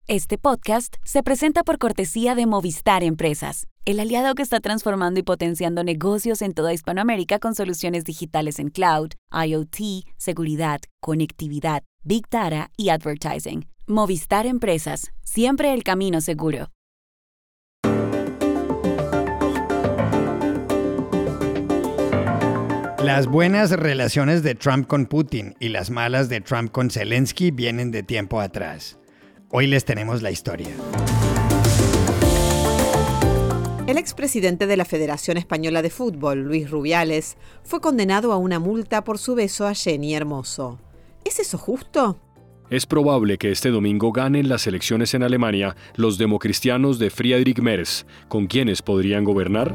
Este podcast se presenta por cortesía de Movistar Empresas, el aliado que está transformando y potenciando negocios en toda Hispanoamérica con soluciones digitales en cloud, IoT, seguridad, conectividad, Big Data y advertising. Movistar Empresas, siempre el camino seguro. Las buenas relaciones de Trump con Putin y las malas de Trump con Zelensky vienen de tiempo atrás. Hoy les tenemos la historia. El expresidente de la Federación Española de Fútbol, Luis Rubiales, fue condenado a una multa por su beso a Jenny Hermoso. ¿Es eso justo? Es probable que este domingo ganen las elecciones en Alemania los democristianos de Friedrich Merz, con quienes podrían gobernar.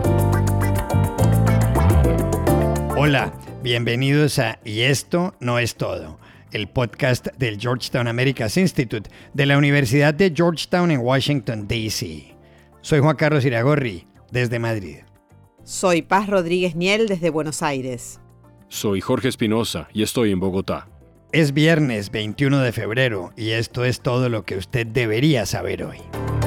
Hola, bienvenidos a Y esto no es todo, el podcast del Georgetown Americas Institute de la Universidad de Georgetown en Washington, D.C. Soy Juan Carlos Iragorri, desde Madrid. Soy Paz Rodríguez Niel, desde Buenos Aires. Soy Jorge Espinosa y estoy en Bogotá. Es viernes 21 de febrero y esto es todo lo que usted debería saber hoy.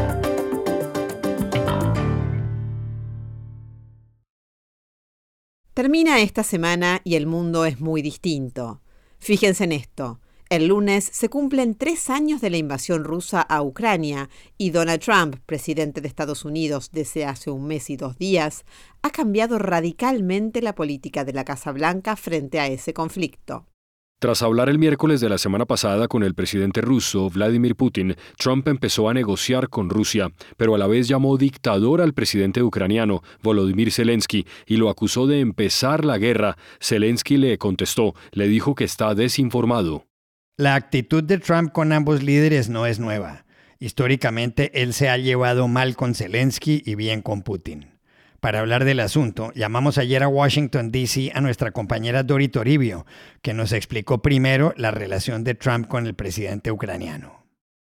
Termina esta semana y el mundo es muy distinto. Fíjense en esto. El lunes se cumplen 3 años de la invasión rusa a Ucrania y Donald Trump, presidente de Estados Unidos desde hace 1 mes y 2 días, ha cambiado radicalmente la política de la Casa Blanca frente a ese conflicto. Tras hablar el miércoles de la semana pasada con el presidente ruso, Vladimir Putin, Trump empezó a negociar con Rusia, pero a la vez llamó dictador al presidente ucraniano, Volodymyr Zelensky, y lo acusó de empezar la guerra. Zelensky le contestó, le dijo que está desinformado. La actitud de Trump con ambos líderes no es nueva. Históricamente, él se ha llevado mal con Zelensky y bien con Putin. Para hablar del asunto, llamamos ayer a Washington, D.C. a nuestra compañera Dori Toribio, que nos explicó primero la relación de Trump con el presidente ucraniano.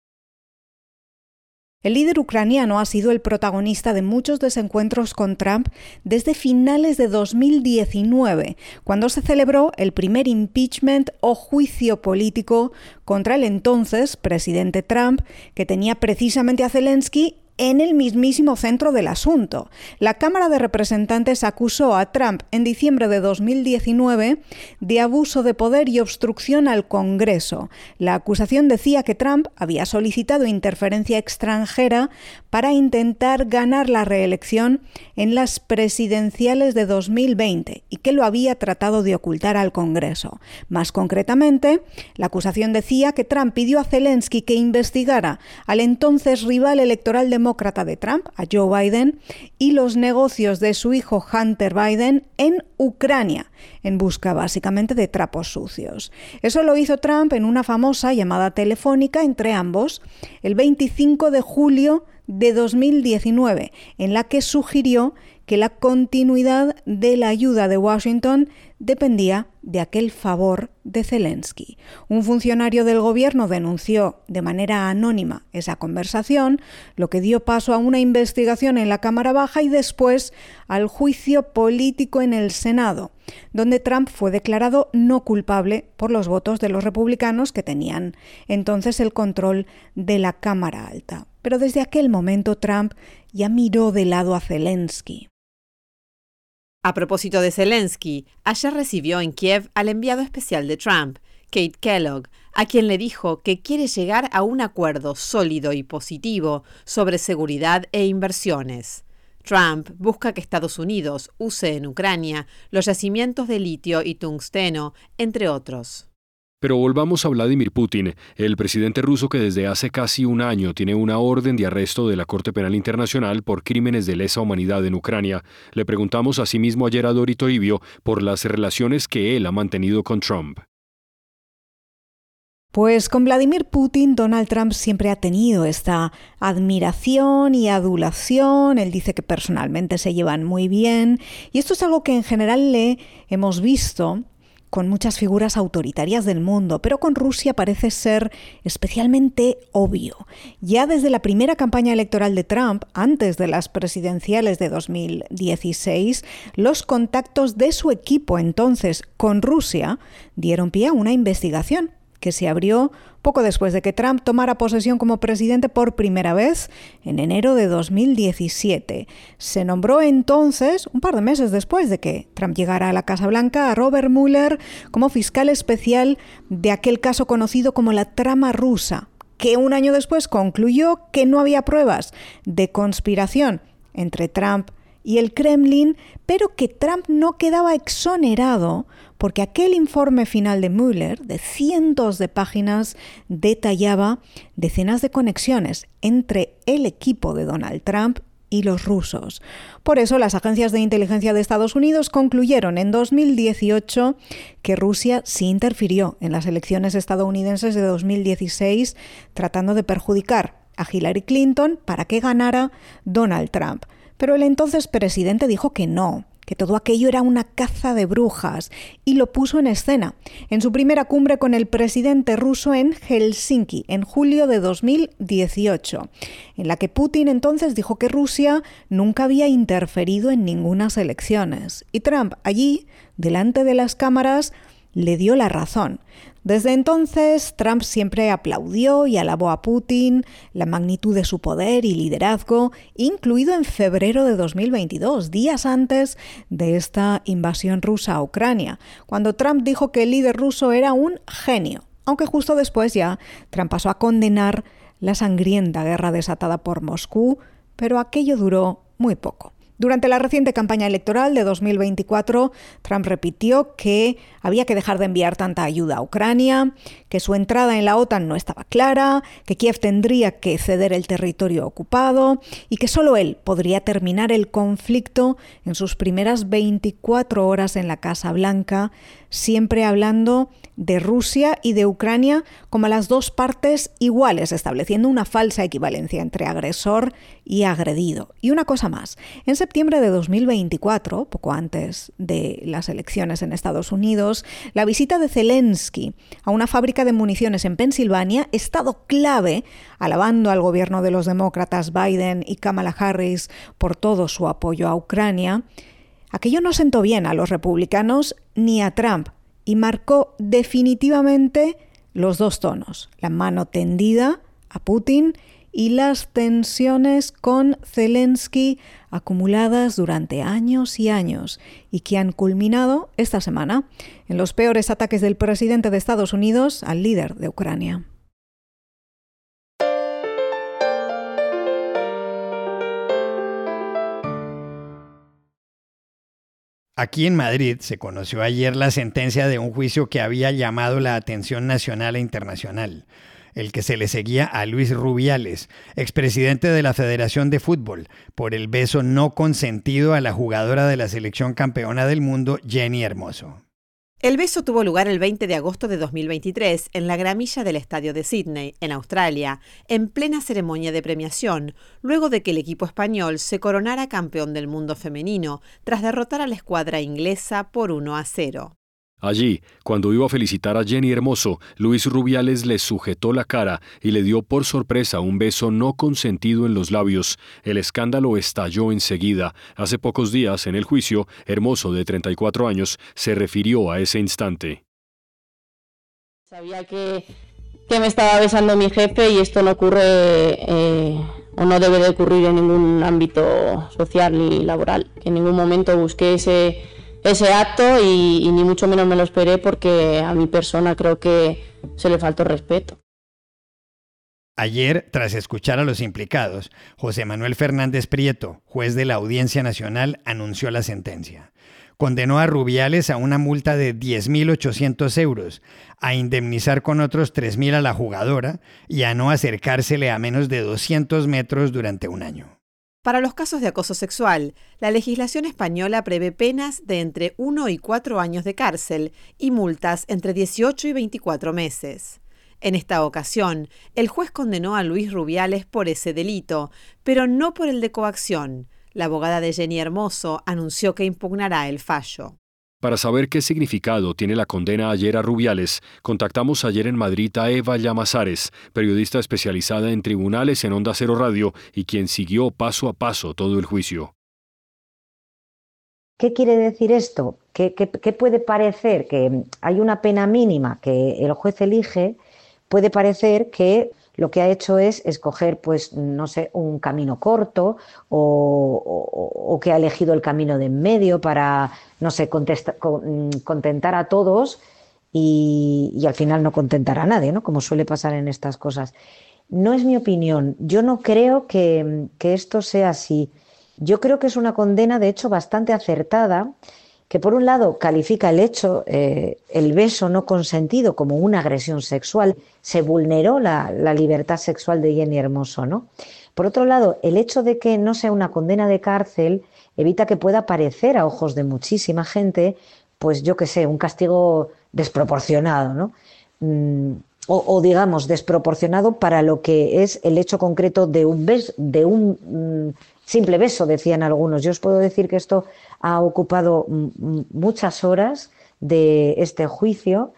El líder ucraniano ha sido el protagonista de muchos desencuentros con Trump desde finales de 2019, cuando se celebró el primer impeachment o juicio político contra el entonces presidente Trump, que tenía precisamente a Zelensky en el mismísimo centro del asunto. La Cámara de Representantes acusó a Trump en diciembre de 2019 de abuso de poder y obstrucción al Congreso. La acusación decía que Trump había solicitado interferencia extranjera para intentar ganar la reelección en las presidenciales de 2020 y que lo había tratado de ocultar al Congreso. Más concretamente, la acusación decía que Trump pidió a Zelensky que investigara al entonces rival electoral demócrata de Trump, a Joe Biden, y los negocios de su hijo Hunter Biden en Ucrania, en busca básicamente de trapos sucios. Eso lo hizo Trump en una famosa llamada telefónica entre ambos el 25 de julio de 2019, en la que sugirió que la continuidad de la ayuda de Washington dependía de aquel favor de Zelensky. Un funcionario del gobierno denunció de manera anónima esa conversación, lo que dio paso a una investigación en la Cámara Baja y después al juicio político en el Senado, donde Trump fue declarado no culpable por los votos de los republicanos que tenían entonces el control de la Cámara Alta. Pero desde aquel momento Trump ya miró de lado a Zelensky. A propósito de Zelensky, ayer recibió en Kiev al enviado especial de Trump, Kate Kellogg, a quien le dijo que quiere llegar a un acuerdo sólido y positivo sobre seguridad e inversiones. Trump busca que Estados Unidos use en Ucrania los yacimientos de litio y tungsteno, entre otros. Pero volvamos a Vladimir Putin, el presidente ruso que desde hace casi 1 año tiene una orden de arresto de la Corte Penal Internacional por crímenes de lesa humanidad en Ucrania. Le preguntamos asimismo ayer a Dori Toribio por las relaciones que él ha mantenido con Trump. Pues con Vladimir Putin, Donald Trump siempre ha tenido esta admiración y adulación. Él dice que personalmente se llevan muy bien. Y esto es algo que en general le hemos visto con muchas figuras autoritarias del mundo, pero con Rusia parece ser especialmente obvio. Ya desde la primera campaña electoral de Trump, antes de las presidenciales de 2016, los contactos de su equipo entonces con Rusia dieron pie a una investigación. que se abrió poco después de que Trump tomara posesión como presidente por primera vez en enero de 2017. Se nombró entonces, un par de meses después de que Trump llegara a la Casa Blanca, a Robert Mueller como fiscal especial de aquel caso conocido como la trama rusa, que un año después concluyó que no había pruebas de conspiración entre Trump y el Kremlin, pero que Trump no quedaba exonerado porque aquel informe final de Mueller, de cientos de páginas, detallaba decenas de conexiones entre el equipo de Donald Trump y los rusos. Por eso, las agencias de inteligencia de Estados Unidos concluyeron en 2018 que Rusia sí interfirió en las elecciones estadounidenses de 2016, tratando de perjudicar a Hillary Clinton para que ganara Donald Trump. Pero el entonces presidente dijo que no, que todo aquello era una caza de brujas, y lo puso en escena en su primera cumbre con el presidente ruso en Helsinki, en julio de 2018, en la que Putin entonces dijo que Rusia nunca había interferido en ninguna elecciones. Y Trump allí, delante de las cámaras, le dio la razón. Desde entonces, Trump siempre aplaudió y alabó a Putin, la magnitud de su poder y liderazgo, incluido en febrero de 2022, días antes de esta invasión rusa a Ucrania, cuando Trump dijo que el líder ruso era un genio, aunque justo después ya Trump pasó a condenar la sangrienta guerra desatada por Moscú, pero aquello duró muy poco. Durante la reciente campaña electoral de 2024, Trump repitió que había que dejar de enviar tanta ayuda a Ucrania, que su entrada en la OTAN no estaba clara, que Kiev tendría que ceder el territorio ocupado y que solo él podría terminar el conflicto en sus primeras 24 horas en la Casa Blanca, siempre hablando de Rusia y de Ucrania como las dos partes iguales, estableciendo una falsa equivalencia entre agresor y agredido. Y una cosa más, en septiembre de 2024, poco antes de las elecciones en Estados Unidos, la visita de Zelensky a una fábrica de municiones en Pensilvania, estado clave, alabando al gobierno de los demócratas Biden y Kamala Harris por todo su apoyo a Ucrania. Aquello no sentó bien a los republicanos ni a Trump y marcó definitivamente los dos tonos, la mano tendida a Putin y las tensiones con Zelensky acumuladas durante años y años y que han culminado esta semana en los peores ataques del presidente de Estados Unidos al líder de Ucrania. Aquí en Madrid se conoció ayer la sentencia de un juicio que había llamado la atención nacional e internacional, el que se le seguía a Luis Rubiales, expresidente de la Federación de Fútbol, por el beso no consentido a la jugadora de la selección campeona del mundo, Jenny Hermoso. El beso tuvo lugar el 20 de agosto de 2023 en la gramilla del estadio de Sydney, en Australia, en plena ceremonia de premiación, luego de que el equipo español se coronara campeón del mundo femenino, tras derrotar a la escuadra inglesa por 1-0. Allí, cuando iba a felicitar a Jenny Hermoso, Luis Rubiales le sujetó la cara y le dio por sorpresa un beso no consentido en los labios. El escándalo estalló enseguida. Hace pocos días, en el juicio, Hermoso, de 34 años, se refirió a ese instante. Sabía que me estaba besando mi jefe y esto no ocurre o no debe de ocurrir en ningún ámbito social ni laboral. En ningún momento busqué ese acto y ni mucho menos me lo esperé porque a mi persona creo que se le faltó respeto. Ayer, tras escuchar a los implicados, José Manuel Fernández Prieto, juez de la Audiencia Nacional, anunció la sentencia. Condenó a Rubiales a una multa de 10.800 euros, a indemnizar con otros 3.000 a la jugadora y a no acercársele a menos de 200 metros durante un año. Para los casos de acoso sexual, la legislación española prevé penas de entre 1 y 4 años de cárcel y multas entre 18 y 24 meses. En esta ocasión, el juez condenó a Luis Rubiales por ese delito, pero no por el de coacción. La abogada de Jenny Hermoso anunció que impugnará el fallo. Para saber qué significado tiene la condena ayer a Rubiales, contactamos ayer en Madrid a Eva Llamazares, periodista especializada en tribunales en Onda Cero Radio y quien siguió paso a paso todo el juicio. ¿Qué quiere decir esto? ¿Qué puede parecer? Que hay una pena mínima que el juez elige, puede parecer que lo que ha hecho es escoger, pues, no sé, un camino corto o que ha elegido el camino de en medio para, no sé, contentar a todos y al final no contentar a nadie, ¿no? Como suele pasar en estas cosas. No es mi opinión. Yo no creo que esto sea así. Yo creo que es una condena, de hecho, bastante acertada, que por un lado califica el hecho, el beso no consentido, como una agresión sexual. Se vulneró la libertad sexual de Jenny Hermoso, ¿no? Por otro lado, el hecho de que no sea una condena de cárcel evita que pueda parecer a ojos de muchísima gente, pues yo qué sé, un castigo desproporcionado, ¿no? O digamos, desproporcionado para lo que es el hecho concreto de un beso, de un simple beso, decían algunos. Yo os puedo decir que esto ha ocupado muchas horas de este juicio.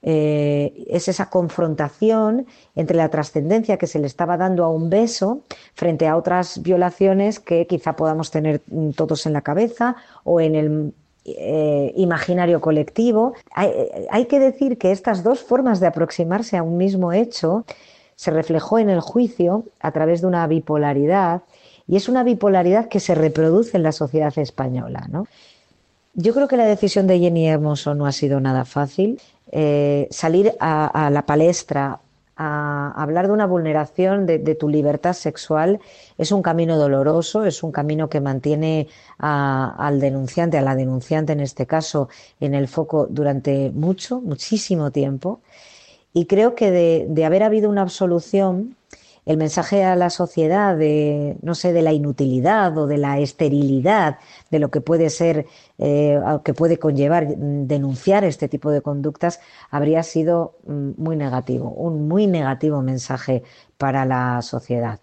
Es esa confrontación entre la trascendencia que se le estaba dando a un beso frente a otras violaciones que quizá podamos tener todos en la cabeza o en el imaginario colectivo. Hay que decir que estas dos formas de aproximarse a un mismo hecho se reflejó en el juicio a través de una bipolaridad, y es una bipolaridad que se reproduce en la sociedad española, ¿no? Yo creo que la decisión de Jenny Hermoso no ha sido nada fácil. Salir a la palestra a hablar de una vulneración de tu libertad sexual es un camino doloroso, es un camino que mantiene al denunciante, a la denunciante en este caso, en el foco durante muchísimo tiempo. Y creo que de haber habido una absolución, el mensaje a la sociedad de, no sé, de la inutilidad o de la esterilidad de lo que puede ser, que puede conllevar denunciar este tipo de conductas, habría sido muy negativo, un muy negativo mensaje para la sociedad.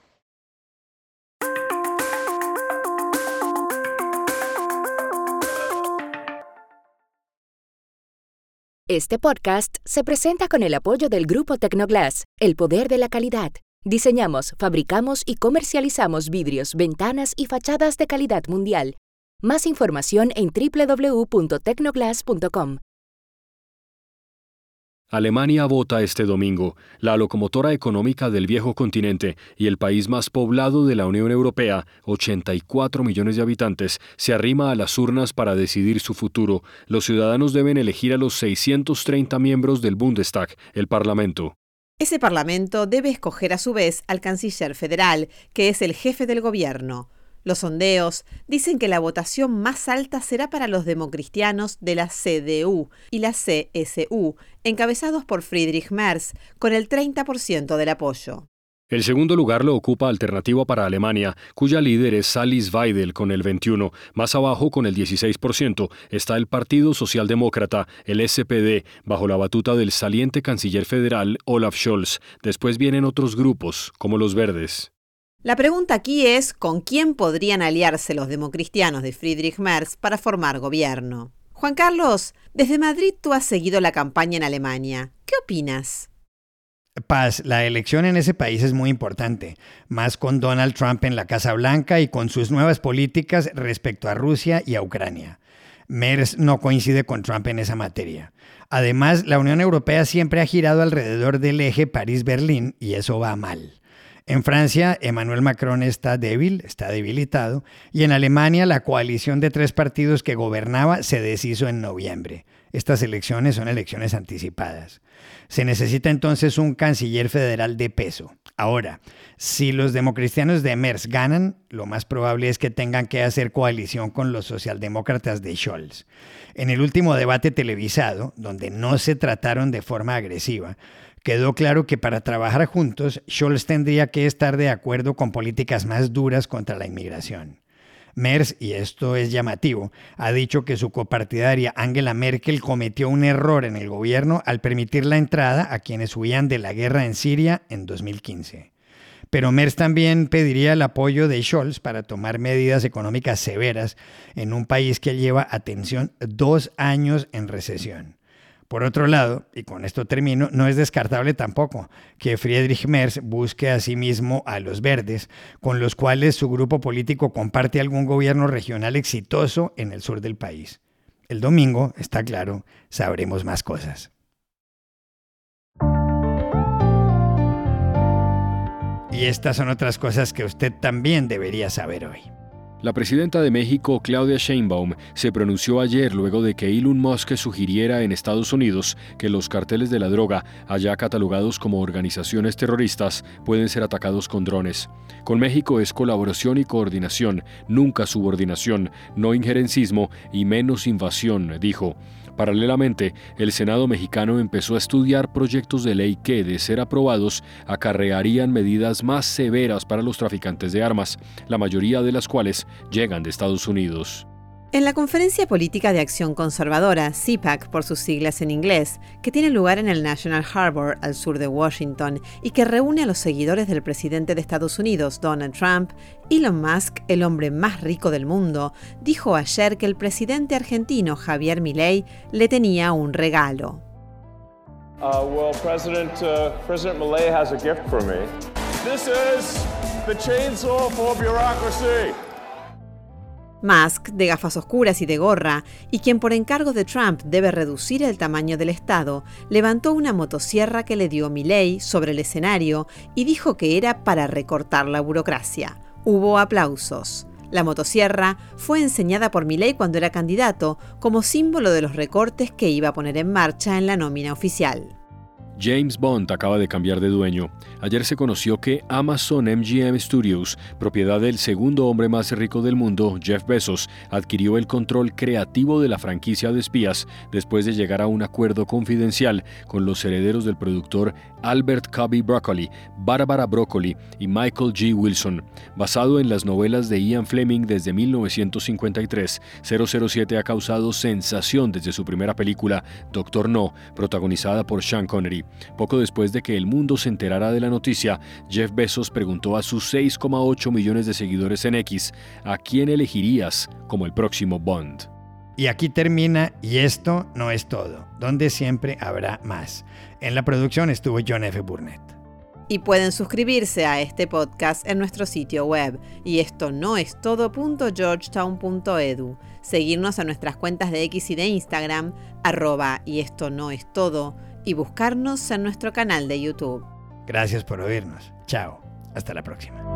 Este podcast se presenta con el apoyo del Grupo Tecnoglass, el poder de la calidad. Diseñamos, fabricamos y comercializamos vidrios, ventanas y fachadas de calidad mundial. Más información en www.tecnoglass.com. Alemania vota este domingo. La locomotora económica del viejo continente y el país más poblado de la Unión Europea, 84 millones de habitantes, se arrima a las urnas para decidir su futuro. Los ciudadanos deben elegir a los 630 miembros del Bundestag, el Parlamento. Ese parlamento debe escoger a su vez al canciller federal, que es el jefe del gobierno. Los sondeos dicen que la votación más alta será para los democristianos de la CDU y la CSU, encabezados por Friedrich Merz, con el 30% del apoyo. El segundo lugar lo ocupa Alternativa para Alemania, cuya líder es Alice Weidel con el 21%. Más abajo, con el 16%, está el Partido Socialdemócrata, el SPD, bajo la batuta del saliente canciller federal Olaf Scholz. Después vienen otros grupos, como los Verdes. La pregunta aquí es, ¿con quién podrían aliarse los democristianos de Friedrich Merz para formar gobierno? Juan Carlos, desde Madrid tú has seguido la campaña en Alemania. ¿Qué opinas? Paz, la elección en ese país es muy importante, más con Donald Trump en la Casa Blanca y con sus nuevas políticas respecto a Rusia y a Ucrania. Merz no coincide con Trump en esa materia. Además, la Unión Europea siempre ha girado alrededor del eje París-Berlín y eso va mal. En Francia, Emmanuel Macron está debilitado, y en Alemania la coalición de 3 partidos que gobernaba se deshizo en noviembre. Estas elecciones son elecciones anticipadas. Se necesita entonces un canciller federal de peso. Ahora, si los democristianos de Merz ganan, lo más probable es que tengan que hacer coalición con los socialdemócratas de Scholz. En el último debate televisado, donde no se trataron de forma agresiva, quedó claro que para trabajar juntos, Scholz tendría que estar de acuerdo con políticas más duras contra la inmigración. Merz, y esto es llamativo, ha dicho que su copartidaria Angela Merkel cometió un error en el gobierno al permitir la entrada a quienes huían de la guerra en Siria en 2015. Pero Merz también pediría el apoyo de Scholz para tomar medidas económicas severas en un país que lleva, atención, 2 años en recesión. Por otro lado, y con esto termino, no es descartable tampoco que Friedrich Merz busque a sí mismo a los verdes, con los cuales su grupo político comparte algún gobierno regional exitoso en el sur del país. El domingo, está claro, sabremos más cosas. Y estas son otras cosas que usted también debería saber hoy. La presidenta de México, Claudia Sheinbaum, se pronunció ayer luego de que Elon Musk sugiriera en Estados Unidos que los carteles de la droga, allá catalogados como organizaciones terroristas, pueden ser atacados con drones. Con México es colaboración y coordinación, nunca subordinación, no injerencismo y menos invasión, dijo. Paralelamente, el Senado mexicano empezó a estudiar proyectos de ley que, de ser aprobados, acarrearían medidas más severas para los traficantes de armas, la mayoría de las cuales llegan de Estados Unidos. En la Conferencia Política de Acción Conservadora, CPAC por sus siglas en inglés, que tiene lugar en el National Harbor al sur de Washington y que reúne a los seguidores del presidente de Estados Unidos, Donald Trump, Elon Musk, el hombre más rico del mundo, dijo ayer que el presidente argentino Javier Milei le tenía un regalo. President Milei has a gift for me. This is the chainsaw for bureaucracy. Musk, de gafas oscuras y de gorra, y quien por encargo de Trump debe reducir el tamaño del Estado, levantó una motosierra que le dio Milei sobre el escenario y dijo que era para recortar la burocracia. Hubo aplausos. La motosierra fue enseñada por Milei cuando era candidato, como símbolo de los recortes que iba a poner en marcha en la nómina oficial. James Bond acaba de cambiar de dueño. Ayer se conoció que Amazon MGM Studios, propiedad del segundo hombre más rico del mundo, Jeff Bezos, adquirió el control creativo de la franquicia de espías después de llegar a un acuerdo confidencial con los herederos del productor Albert Cubby Broccoli, Barbara Broccoli y Michael G. Wilson. Basado en las novelas de Ian Fleming desde 1953, 007 ha causado sensación desde su primera película, Doctor No, protagonizada por Sean Connery. Poco después de que el mundo se enterara de la noticia, Jeff Bezos preguntó a sus 6,8 millones de seguidores en X, ¿a quién elegirías como el próximo Bond? Y aquí termina Y esto no es todo, donde siempre habrá más. En la producción estuvo John F. Burnett. Y pueden suscribirse a este podcast en nuestro sitio web, y esto no es todo.georgetown.edu. Seguirnos a nuestras cuentas de X y de Instagram, @y esto no es todo, y buscarnos en nuestro canal de YouTube. Gracias por oírnos. Chao. Hasta la próxima.